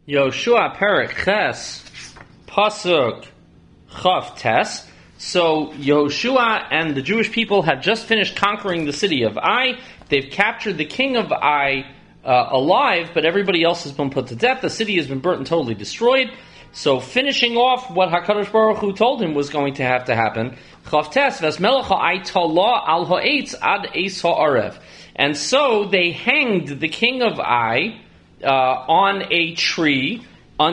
Yoshua Perek Ches Pasuk Chav Tes. So Yoshua and the Jewish people have just finished conquering the city of Ai. They've captured the king of Ai alive, but everybody else has been put to death. The city has been burnt and totally destroyed. So finishing off what HaKadosh Baruch Hu told him was going to have to happen. Chav Tes Vesmelech Ai Tala al Ha'etz ad Eis Ha'arev. And so they hanged the king of Ai on a tree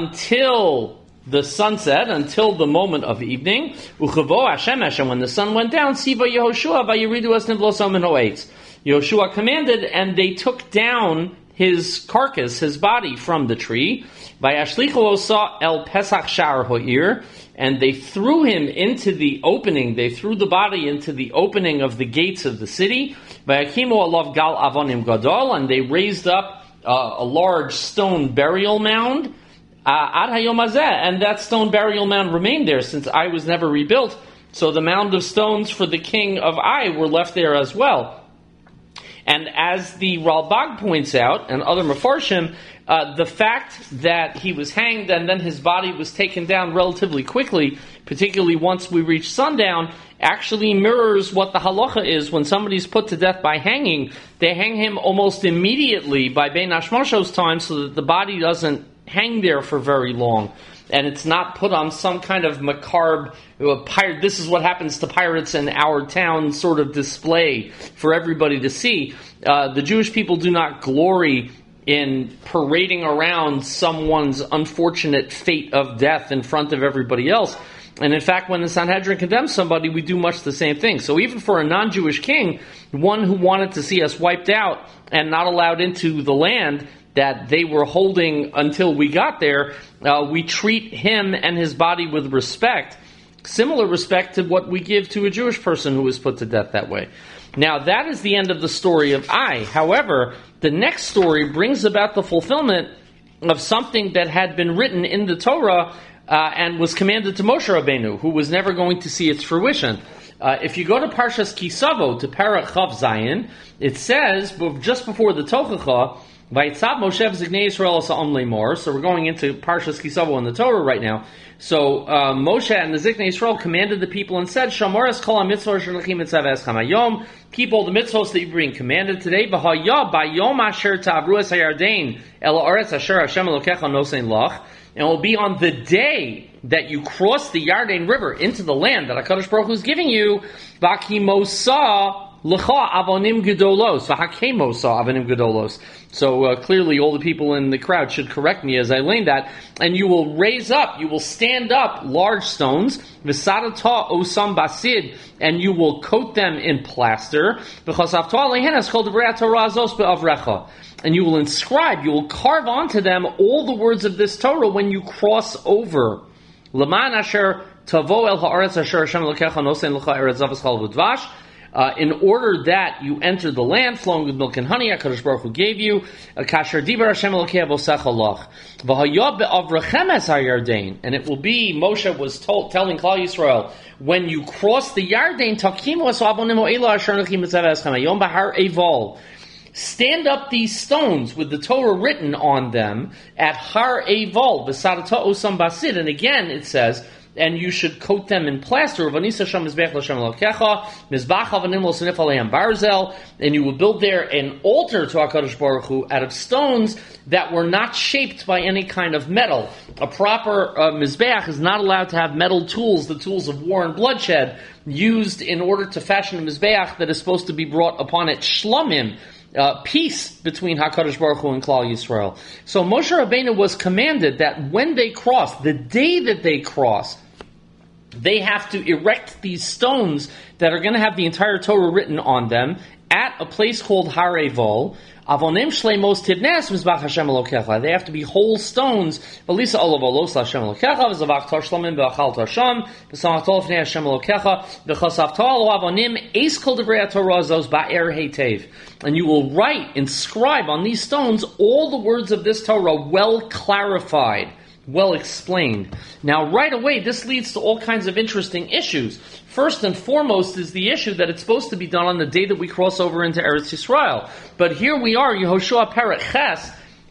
until the sunset, until the moment of evening. Uchavo Hashem, and when the sun went down, Siva Yehoshua vayiridu es nivloso min ha'etz. Yehoshua commanded, and they took down his carcass, his body, from the tree. Vayashlichu osa el pesach sha'ar ha'ir, and they threw him into the opening. They threw the body into the opening of the gates of the city. Vayakimu alav gal avonim gadol, and they raised up a large stone burial mound. Ad hayom hazeh, and that stone burial mound remained there since Ai was never rebuilt. So the mound of stones for the king of Ai were left there as well. And as the Ralbag points out, and other Mefarshim, the fact that he was hanged and then his body was taken down relatively quickly, particularly once we reach sundown, actually mirrors what the halacha is when somebody's put to death by hanging. They hang him almost immediately by Bein Hashmosho's time so that the body doesn't hang there for very long. And it's not put on some kind of macabre, pirate, this is what happens to pirates in our town sort of display for everybody to see. The Jewish people do not glory in parading around someone's unfortunate fate of death in front of everybody else. And in fact, when the Sanhedrin condemns somebody, we do much the same thing. So even for a non-Jewish king, one who wanted to see us wiped out and not allowed into the land that they were holding until we got there, we treat him and his body with respect, similar respect to what we give to a Jewish person who was put to death that way. Now, that is the end of the story of Ai. However, the next story brings about the fulfillment of something that had been written in the Torah and was commanded to Moshe Rabbeinu, who was never going to see its fruition. If you go to Parshas Kisavo, to Parach Chav Zayin, it says, just before the Tochacha, Vayitzav Moshe v'Zignei Yisrael Sa'om Lemor. So we're going into Parshas Kisavo in the Torah right now. So Moshe and the Zignei Yisrael commanded the people and said, Shamor es kol ha-mitzvot asher lechim mitzav eschem hayom. Keep all the mitzvot that you're being commanded today. V'haya bayom asher ta'avru es hayardein el ha'aretz asher Hashem Elokecha nosein lach. And it will be on the day that you cross the Yarden River into the land that HaKadosh Baruch Hu is giving you, V'akimosa L'cha avonim gedolos, v'hakemosa avonim gedolos. So clearly all the people in the crowd should correct me as I lane that. And you will raise up, you will stand up large stones, v'sadata osam basid, and you will coat them in plaster, v'chasavta alehenas kol devrei Torah azos be'avrecha. And you will inscribe, you will carve onto them all the words of this Torah when you cross over. L'man asher tavo el ha'aretz asher Hashem Elokecha nosein l'cha eretz zavas chalav u'dvash. In order that you enter the land flowing with milk and honey, HaKadosh Baruch Hu gave you, Kasher Dibar Hashem Elokecha v'osecha lach, v'hayah be'avrechem es ha'yardein, and it will be, Moshe was telling Klal Yisrael, when you cross the Yarden, takimu es avonim o'ela asher nechim mitzav eschem hayom b'har Eval. Stand up these stones with the Torah written on them at Har Eval, v'sadata osam basid, and again it says, and you should coat them in plaster. And you will build there an altar to HaKadosh Baruch Hu out of stones that were not shaped by any kind of metal. A proper Mizbeach is not allowed to have metal tools, the tools of war and bloodshed, used in order to fashion a Mizbeach that is supposed to be brought upon it Shlomim, peace between HaKadosh Baruch Hu and Klal Yisrael. So Moshe Rabbeinu was commanded that when they cross, the day that they cross, they have to erect these stones that are going to have the entire Torah written on them at a place called Har Eval. Avonim shleimos tibnes mizbach Hashem Elokecha. They have to be whole stones. V'lisa olavolos Hashem Elokecha v'zavach tar shlomim v'achal tar sham v'samachto l'fnei Hashem Elokecha v'chasavto alo avonim eis kol devrei Torah zos ba'er heitev. And you will write, inscribe on these stones all the words of this Torah well clarified, well explained. Now, right away, this leads to all kinds of interesting issues. First and foremost is the issue that it's supposed to be done on the day that we cross over into Eretz Yisrael. But here we are, Yehoshua Perek Ches,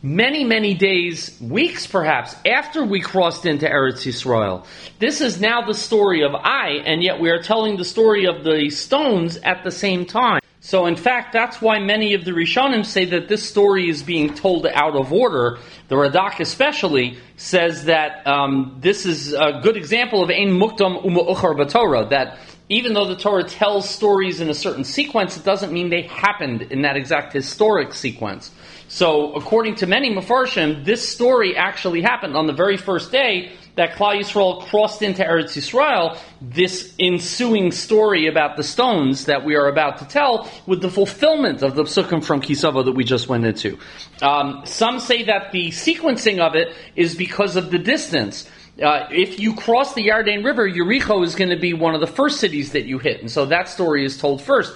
many, many days, weeks perhaps, after we crossed into Eretz Yisrael. This is now the story of Ai, and yet we are telling the story of the stones at the same time. So in fact, that's why many of the Rishonim say that this story is being told out of order. The Radak especially says that this is a good example of Ein Mukdam U'Ma'uchar B'Torah, that even though the Torah tells stories in a certain sequence, it doesn't mean they happened in that exact historic sequence. So according to many Mefarshim, this story actually happened on the very first day that Klal Yisrael crossed into Eretz Yisrael, this ensuing story about the stones that we are about to tell, with the fulfillment of the psukim from Kisavo that we just went into. Some say that the sequencing of it is because of the distance. If you cross the Yarden River, Yericho is going to be one of the first cities that you hit, and so that story is told first.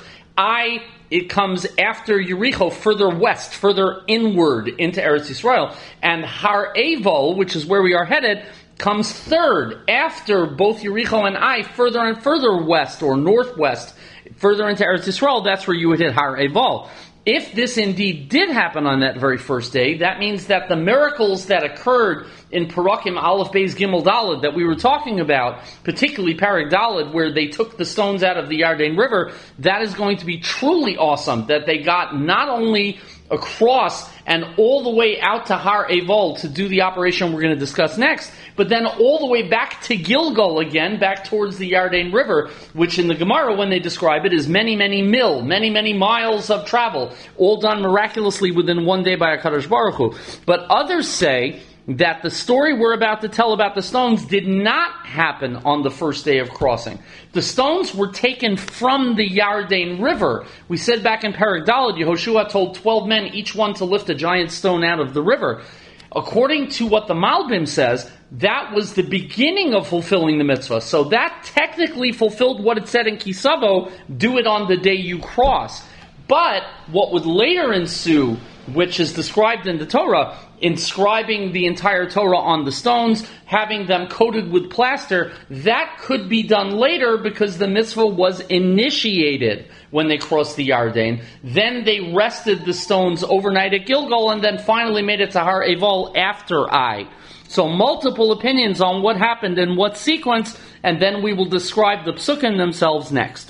It comes after Yericho, further west, further inward into Eretz Yisrael, and Har Eval, which is where we are headed, comes third after both Yericho and Ai, further and further west or northwest, further into Eretz Yisrael. That's where you would hit Har Eval. If this indeed did happen on that very first day, that means that the miracles that occurred in Parakim Aleph Beis Gimel Daled that we were talking about, particularly Parak Daled, where they took the stones out of the Yarden River, that is going to be truly awesome, that they got not only across and all the way out to Har Eval to do the operation we're going to discuss next, but then all the way back to Gilgal again, back towards the Yarden River, which in the Gemara, when they describe it, is many, many many miles of travel, all done miraculously within one day by HaKadosh Baruch Hu. But others say that the story we're about to tell about the stones did not happen on the first day of crossing. The stones were taken from the Yarden River. We said back in Parak Daled, Yehoshua told 12 men, each one to lift a giant stone out of the river. According to what the Malbim says, that was the beginning of fulfilling the mitzvah. So that technically fulfilled what it said in Kisavo, do it on the day you cross. But what would later ensue, which is described in the Torah, inscribing the entire Torah on the stones, having them coated with plaster, that could be done later because the mitzvah was initiated when they crossed the Yarden. Then they rested the stones overnight at Gilgal and then finally made it to Har Eval after Ai. So multiple opinions on what happened in what sequence, and then we will describe the psukim themselves next.